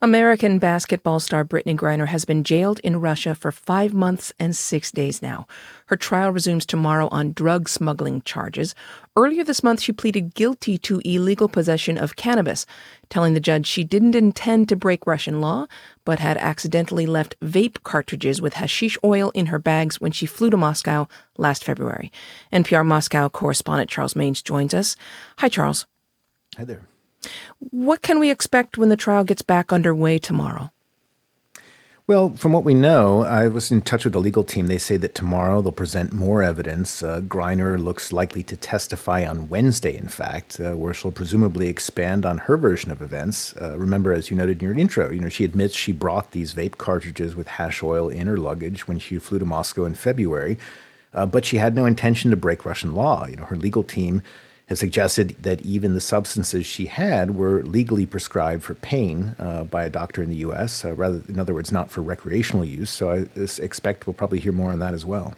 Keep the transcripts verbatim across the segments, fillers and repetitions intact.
American basketball star Brittany Griner has been jailed in Russia for five months and six days now. Her trial resumes tomorrow on drug smuggling charges. Earlier this month, she pleaded guilty to illegal possession of cannabis, telling the judge she didn't intend to break Russian law, but had accidentally left vape cartridges with hashish oil in her bags when she flew to Moscow last February. N P R Moscow correspondent Charles Maynes joins us. Hi, Charles. Hi there. What can we expect when the trial gets back underway tomorrow? Well, from what we know, I was in touch with the legal team. They say that tomorrow they'll present more evidence. Uh, Griner looks likely to testify on Wednesday, in fact, uh, where she'll presumably expand on her version of events. Uh, remember, as you noted in your intro, you know, she admits she brought these vape cartridges with hash oil in her luggage when she flew to Moscow in February, uh, but she had no intention to break Russian law. You know, her legal team has suggested that even the substances she had were legally prescribed for pain uh, by a doctor in the U S, uh, rather, in other words, not for recreational use. So I expect we'll probably hear more on that as well.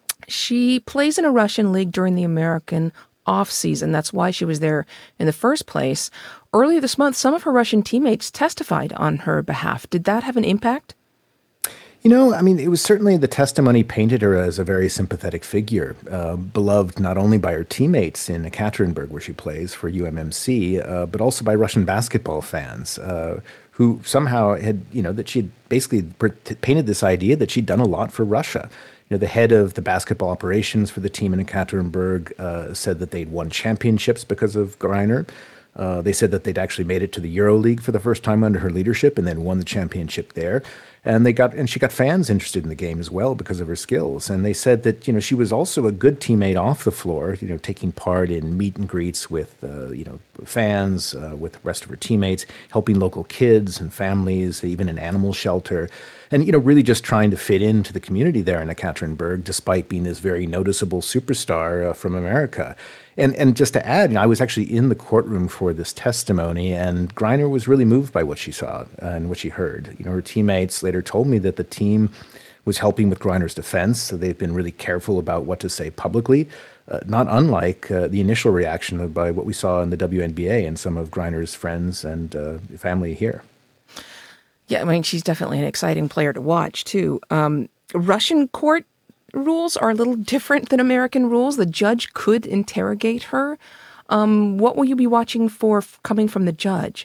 She plays in a Russian league during the American off-season. That's why she was there in the first place. Earlier this month, some of her Russian teammates testified on her behalf. Did that have an impact? You know, I mean, it was certainly the testimony painted her as a very sympathetic figure, uh, beloved not only by her teammates in Ekaterinburg, where she plays for U M M C, uh, but also by Russian basketball fans uh, who somehow had, you know, that she had basically painted this idea that she'd done a lot for Russia. You know, the head of the basketball operations for the team in Ekaterinburg uh, said that they'd won championships because of Griner. Uh, they said that they'd actually made it to the EuroLeague for the first time under her leadership and then won the championship there. And they got and she got fans interested in the game as well because of her skills. And they said that, you know, she was also a good teammate off the floor, you know, taking part in meet and greets with, uh, you know, fans, uh, with the rest of her teammates, helping local kids and families, even an animal shelter. And, you know, really just trying to fit into the community there in Ekaterinburg, despite being this very noticeable superstar uh, from America. And and just to add, you know, I was actually in the courtroom for this testimony, and Griner was really moved by what she saw and what she heard. You know, her teammates later told me that the team was helping with Griner's defense, so they've been really careful about what to say publicly, uh, not unlike uh, the initial reaction of, by what we saw in the W N B A and some of Griner's friends and uh, family here. Yeah, I mean, she's definitely an exciting player to watch, too. Um, Russian court rules are a little different than American rules. The judge could interrogate her. Um, what will you be watching for f- coming from the judge?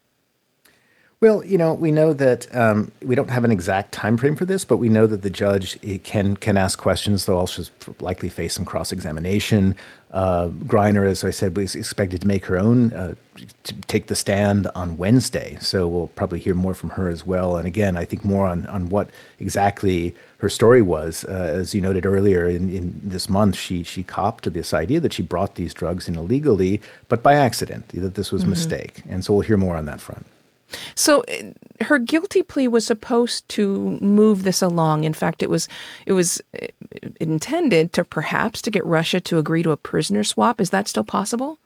Well, you know, we know that um, we don't have an exact time frame for this, but we know that the judge can can ask questions. They'll also likely face some cross-examination. Uh, Griner, as I said, was expected to make her own, uh, to take the stand on Wednesday. So we'll probably hear more from her as well. And again, I think more on, on what exactly her story was. Uh, as you noted earlier, in, in this month, she she copped to this idea that she brought these drugs in illegally, but by accident, that this was a mm-hmm. mistake. And so we'll hear more on that front. So her guilty plea was supposed to move this along. In fact, it was it was intended to perhaps to get Russia to agree to a prisoner swap. Is that still possible?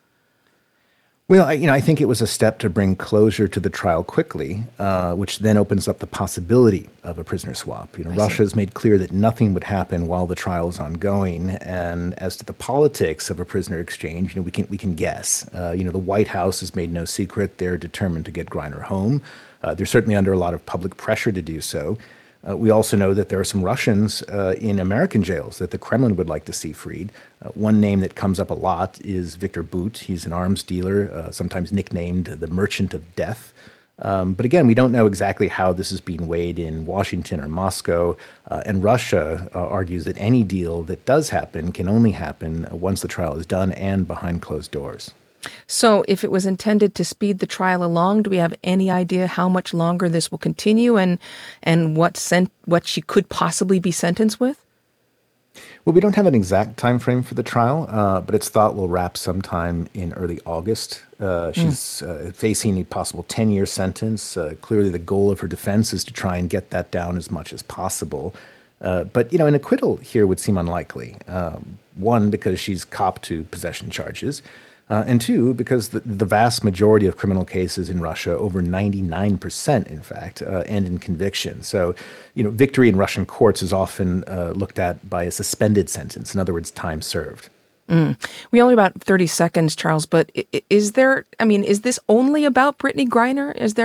Well, I, you know, I think it was a step to bring closure to the trial quickly, uh, which then opens up the possibility of a prisoner swap. You know, Russia has made clear that nothing would happen while the trial is ongoing. And as to the politics of a prisoner exchange, you know, we can we can guess. Uh, you know, the White House has made no secret they're determined to get Griner home. Uh, they're certainly under a lot of public pressure to do so. Uh, we also know that there are some Russians uh, in American jails that the Kremlin would like to see freed. Uh, one name that comes up a lot is Viktor Bout. He's an arms dealer, uh, sometimes nicknamed the Merchant of Death. Um, but again, we don't know exactly how this is being weighed in Washington or Moscow. Uh, and Russia uh, argues that any deal that does happen can only happen once the trial is done and behind closed doors. So if it was intended to speed the trial along, do we have any idea how much longer this will continue and and what sent, what she could possibly be sentenced with? Well, we don't have an exact time frame for the trial, uh, but it's thought will wrap sometime in early August. Uh, she's mm. uh, facing a possible ten-year sentence. Uh, clearly, the goal of her defense is to try and get that down as much as possible. Uh, but, you know, an acquittal here would seem unlikely. Um, one, because she's copped to possession charges. Uh, and two, because the, the vast majority of criminal cases in Russia, over ninety-nine percent, in fact, uh, end in conviction. So, you know, victory in Russian courts is often uh, looked at by a suspended sentence, in other words, time served. Mm. We only have about thirty seconds, Charles, but is there, I mean, is this only about Brittany Griner? Is there a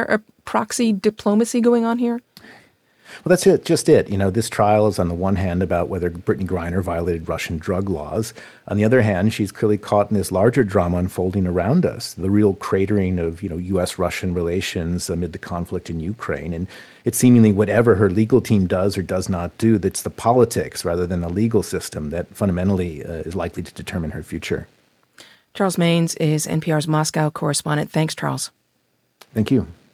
proxy diplomacy going on here? Well, that's it, just it. You know, this trial is on the one hand about whether Brittany Griner violated Russian drug laws. On the other hand, she's clearly caught in this larger drama unfolding around us, the real cratering of, you know, U S Russian relations amid the conflict in Ukraine. And it's seemingly whatever her legal team does or does not do, that's the politics rather than the legal system that fundamentally uh, is likely to determine her future. Charles Maynes is N P R's Moscow correspondent. Thanks, Charles. Thank you.